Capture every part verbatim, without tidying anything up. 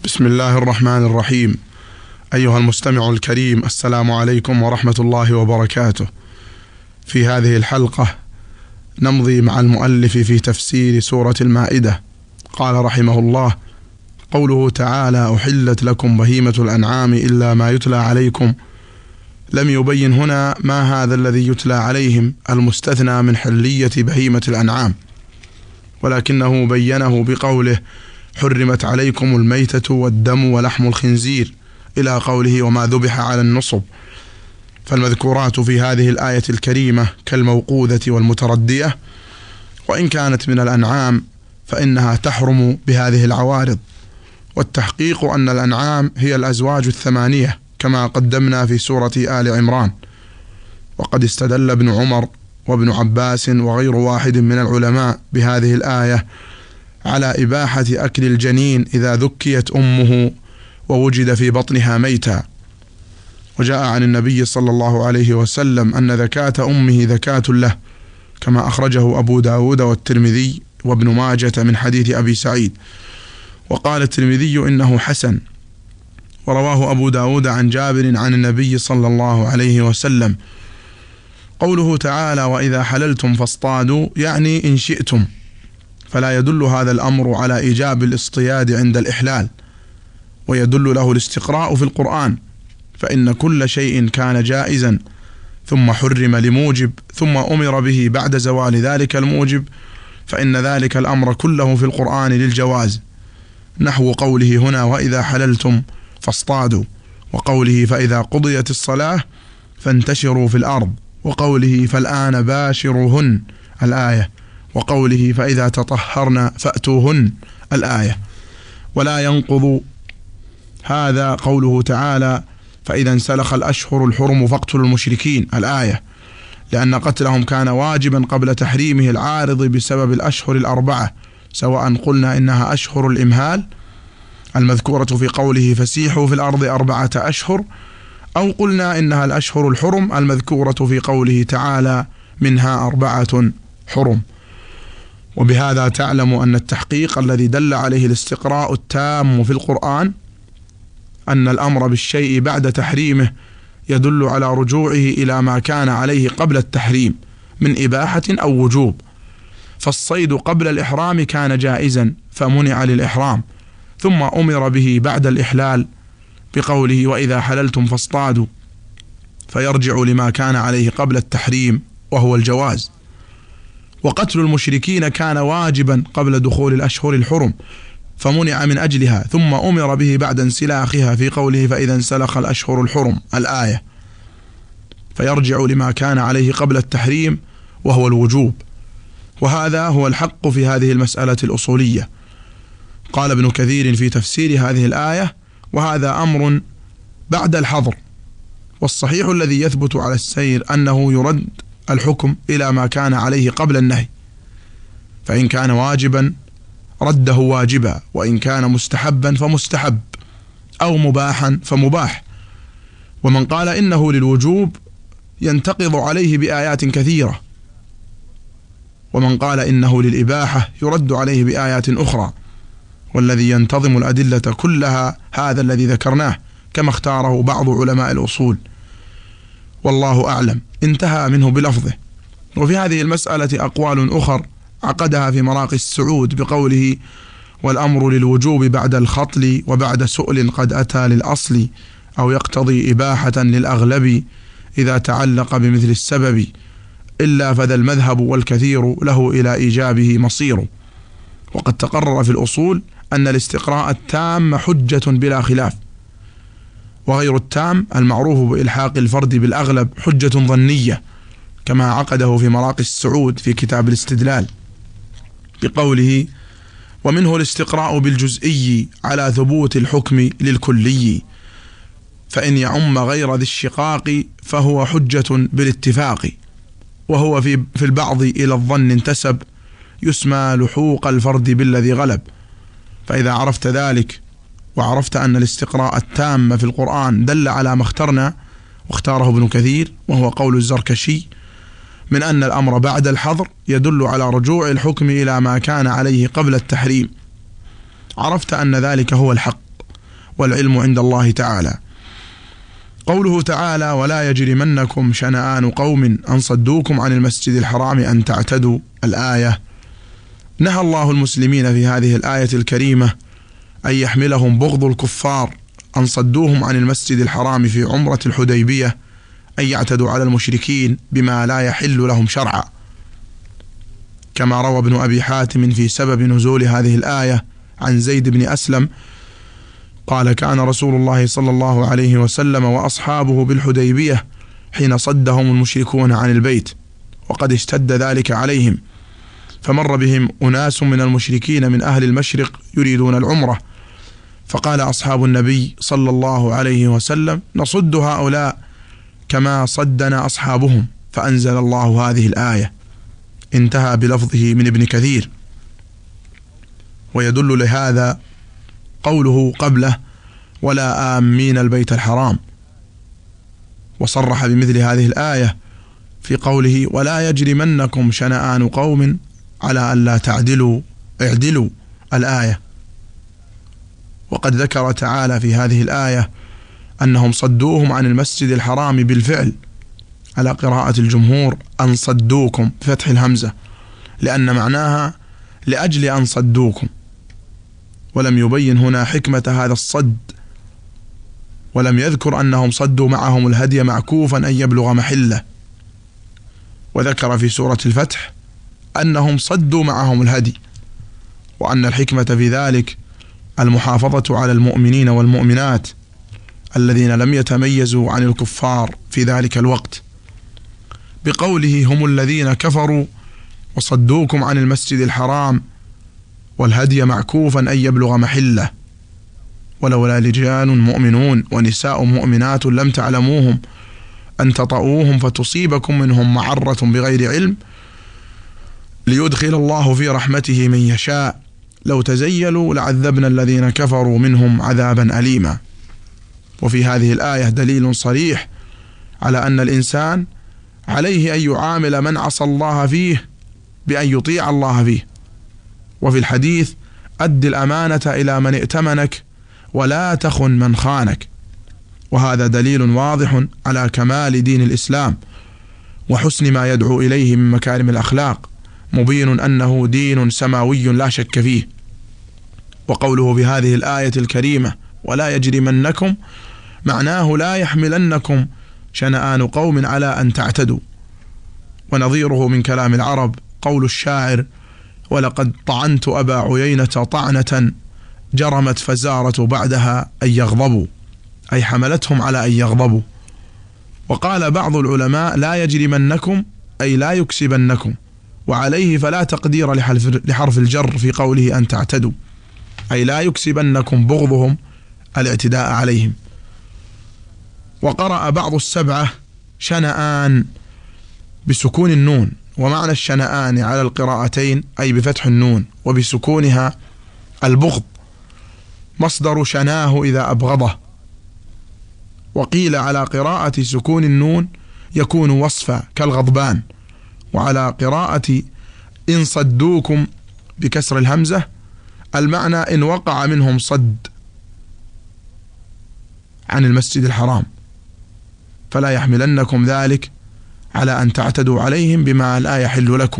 بسم الله الرحمن الرحيم. أيها المستمع الكريم، السلام عليكم ورحمة الله وبركاته. في هذه الحلقة نمضي مع المؤلف في تفسير سورة المائدة. قال رحمه الله: قوله تعالى: أحلت لكم بهيمة الأنعام إلا ما يتلى عليكم. لم يبين هنا ما هذا الذي يتلى عليهم المستثنى من حلية بهيمة الأنعام، ولكنه بينه بقوله: حرمت عليكم الميتة والدم ولحم الخنزير، إلى قوله: وما ذبح على النصب. فالمذكورات في هذه الآية الكريمة كالموقوذة والمتردية، وإن كانت من الأنعام فإنها تحرم بهذه العوارض. والتحقيق أن الأنعام هي الأزواج الثمانية كما قدمنا في سورة آل عمران. وقد استدل ابن عمر وابن عباس وغير واحد من العلماء بهذه الآية على إباحة أكل الجنين إذا ذكيت أمه ووجد في بطنها ميتا. وجاء عن النبي صلى الله عليه وسلم أن ذكاة أمه ذكاة له، كما أخرجه أبو داود والترمذي وابن ماجة من حديث أبي سعيد. وقال الترمذي إنه حسن. ورواه أبو داود عن جابر عن النبي صلى الله عليه وسلم. قوله تعالى: وإذا حللتم فاصطادوا، يعني إن شئتم، فلا يدل هذا الأمر على إيجاب الاصطياد عند الإحلال، ويدل له الاستقراء في القرآن، فإن كل شيء كان جائزا ثم حرم لموجب ثم أمر به بعد زوال ذلك الموجب، فإن ذلك الأمر كله في القرآن للجواز، نحو قوله هنا: وإذا حللتم فاصطادوا، وقوله: فإذا قضيت الصلاة فانتشروا في الأرض، وقوله: فالآن باشروهن الآية، وقوله: فإذا تطهرن فأتوهن الآية. ولا ينقض هذا قوله تعالى: فإذا انسلخ الأشهر الحرم فاقتلوا المشركين الآية، لأن قتلهم كان واجبا قبل تحريمه العارض بسبب الأشهر الأربعة، سواء قلنا إنها أشهر الإمهال المذكورة في قوله: فسيحوا في الأرض أربعة أشهر، أو قلنا إنها الأشهر الحرم المذكورة في قوله تعالى: منها أربعة حرم. وبهذا تعلم أن التحقيق الذي دل عليه الاستقراء التام في القرآن أن الأمر بالشيء بعد تحريمه يدل على رجوعه إلى ما كان عليه قبل التحريم من إباحة أو وجوب. فالصيد قبل الإحرام كان جائزا فمنع للإحرام، ثم أمر به بعد الإحلال بقوله: وإذا حللتم فاصطادوا، فيرجع لما كان عليه قبل التحريم وهو الجواز. وقتل المشركين كان واجبا قبل دخول الأشهر الحرم فمنع من أجلها، ثم أمر به بعد انسلاخها في قوله: فإذا انسلخ الأشهر الحرم الآية، فيرجع لما كان عليه قبل التحريم وهو الوجوب. وهذا هو الحق في هذه المسألة الأصولية. قال ابن كثير في تفسير هذه الآية: وهذا أمر بعد الحظر، والصحيح الذي يثبت على السير أنه يرد الحكم إلى ما كان عليه قبل النهي، فإن كان واجبا رده واجبا، وإن كان مستحبا فمستحب، أو مباحا فمباح. ومن قال إنه للوجوب ينتقض عليه بآيات كثيرة، ومن قال إنه للإباحة يرد عليه بآيات أخرى. والذي ينتظم الأدلة كلها هذا الذي ذكرناه كما اختاره بعض علماء الأصول، والله أعلم. انتهى منه بلفظه. وفي هذه المسألة أقوال أخر عقدها في مراقي السعود بقوله: والأمر للوجوب بعد الخطل وبعد سؤل قد أتى للأصل، أو يقتضي إباحة للأغلب إذا تعلق بمثل السبب، إلا فذا المذهب والكثير له إلى إيجابه مصير. وقد تقرر في الأصول أن الاستقراء التام حجة بلا خلاف، وغير التام المعروف بإلحاق الفرد بالأغلب حجة ظنية، كما عقده في مراقي السعود في كتاب الاستدلال بقوله: ومنه الاستقراء بالجزئي على ثبوت الحكم للكلي، فإن يعم غير ذي الشقاق فهو حجة بالاتفاق، وهو في في البعض إلى الظن انتسب، يسمى لحوق الفرد بالذي غلب. فإذا عرفت ذلك وعرفت أن الاستقراء التام في القرآن دل على ما اخترنا واختاره ابن كثير وهو قول الزركشي من أن الأمر بعد الحظر يدل على رجوع الحكم إلى ما كان عليه قبل التحريم، عرفت أن ذلك هو الحق، والعلم عند الله تعالى. قوله تعالى: ولا يجرمنكم شنآن قوم أن صدوكم عن المسجد الحرام أن تعتدوا، الآية. نهى الله المسلمين في هذه الآية الكريمة أن يحملهم بغض الكفار أن صدوهم عن المسجد الحرام في عمرة الحديبية أن يعتدوا على المشركين بما لا يحل لهم شرعا، كما روى ابن أبي حاتم في سبب نزول هذه الآية عن زيد بن أسلم قال: كان رسول الله صلى الله عليه وسلم وأصحابه بالحديبية حين صدهم المشركون عن البيت، وقد اشتد ذلك عليهم، فمر بهم أناس من المشركين من أهل المشرق يريدون العمرة، فقال أصحاب النبي صلى الله عليه وسلم: نصد هؤلاء كما صدنا أصحابهم، فأنزل الله هذه الآية. انتهى بلفظه من ابن كثير. ويدل لهذا قوله قبله: ولا آمين البيت الحرام، وصرح بمثل هذه الآية في قوله: ولا يجرمنكم شنآن قوم على أن لا تعدلوا اعدلوا، الآية. وقد ذكر تعالى في هذه الآية أنهم صدوهم عن المسجد الحرام بالفعل، على قراءة الجمهور أن صدوكم بفتح الهمزة، لأن معناها لأجل أن صدوكم، ولم يبين هنا حكمة هذا الصد، ولم يذكر أنهم صدوا معهم الهدي معكوفا أن يبلغ محله. وذكر في سورة الفتح أنهم صدوا معهم الهدي، وأن الحكمة في ذلك المحافظة على المؤمنين والمؤمنات الذين لم يتميزوا عن الكفار في ذلك الوقت، بقوله: هم الذين كفروا وصدوكم عن المسجد الحرام والهدي معكوفا أن يبلغ محله، ولولا رجال مؤمنون ونساء مؤمنات لم تعلموهم أن تطؤوهم فتصيبكم منهم معرة بغير علم ليدخل الله في رحمته من يشاء، لو تزيلوا لعذبنا الذين كفروا منهم عذابا أليما. وفي هذه الآية دليل صريح على أن الإنسان عليه أن يعامل من عصى الله فيه بأن يطيع الله فيه. وفي الحديث: أد الأمانة إلى من ائتمنك ولا تخن من خانك. وهذا دليل واضح على كمال دين الإسلام وحسن ما يدعو إليه من مكارم الأخلاق، مبين أنه دين سماوي لا شك فيه. وقوله بهذه الآية الكريمة: ولا يجرمنكم، معناه لا يحملنكم شنآن قوم على أن تعتدوا. ونظيره من كلام العرب قول الشاعر: ولقد طعنت أبا عيينة طعنة جرمت فزارة بعدها أن يغضبوا، أي حملتهم على أن يغضبوا. وقال بعض العلماء: لا يجرمنكم أي لا يكسبنكم، وعليه فلا تقدير لحرف الجر في قوله أن تعتدوا، أي لا يكسبنكم بغضهم الاعتداء عليهم. وقرأ بعض السبعة شنآن بسكون النون، ومعنى الشنآن على القراءتين أي بفتح النون وبسكونها البغض، مصدر شناه إذا أبغضه. وقيل على قراءة سكون النون يكون وصفا كالغضبان، وعلى قراءة إن صدوكم بكسر الهمزة المعنى إن وقع منهم صد عن المسجد الحرام، فلا يحملنكم ذلك على أن تعتدوا عليهم بما لا يحل لكم.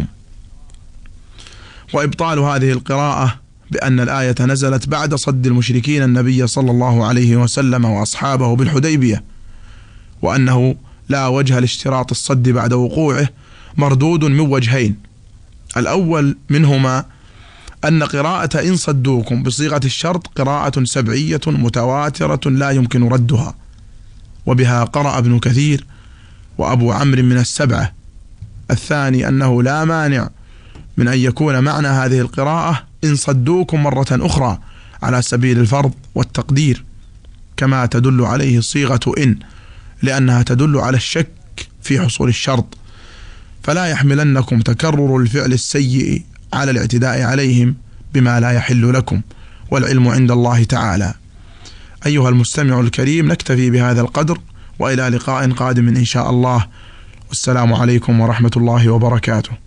وإبطال هذه القراءة بأن الآية نزلت بعد صد المشركين النبي صلى الله عليه وسلم وأصحابه بالحديبية، وأنه لا وجه لاشتراط الصد بعد وقوعه، مردود من وجهين: الأول منهما أن قراءة إن صدوكم بصيغة الشرط قراءة سبعية متواترة لا يمكن ردها، وبها قرأ ابن كثير وأبو عمرو من السبعة. الثاني أنه لا مانع من أن يكون معنى هذه القراءة إن صدوكم مرة أخرى على سبيل الفرض والتقدير، كما تدل عليه صيغة إن، لأنها تدل على الشك في حصول الشرط، فلا يحملنكم تكرر الفعل السيء على الاعتداء عليهم بما لا يحل لكم، والعلم عند الله تعالى. أيها المستمع الكريم، نكتفي بهذا القدر، وإلى لقاء قادم إن شاء الله، والسلام عليكم ورحمة الله وبركاته.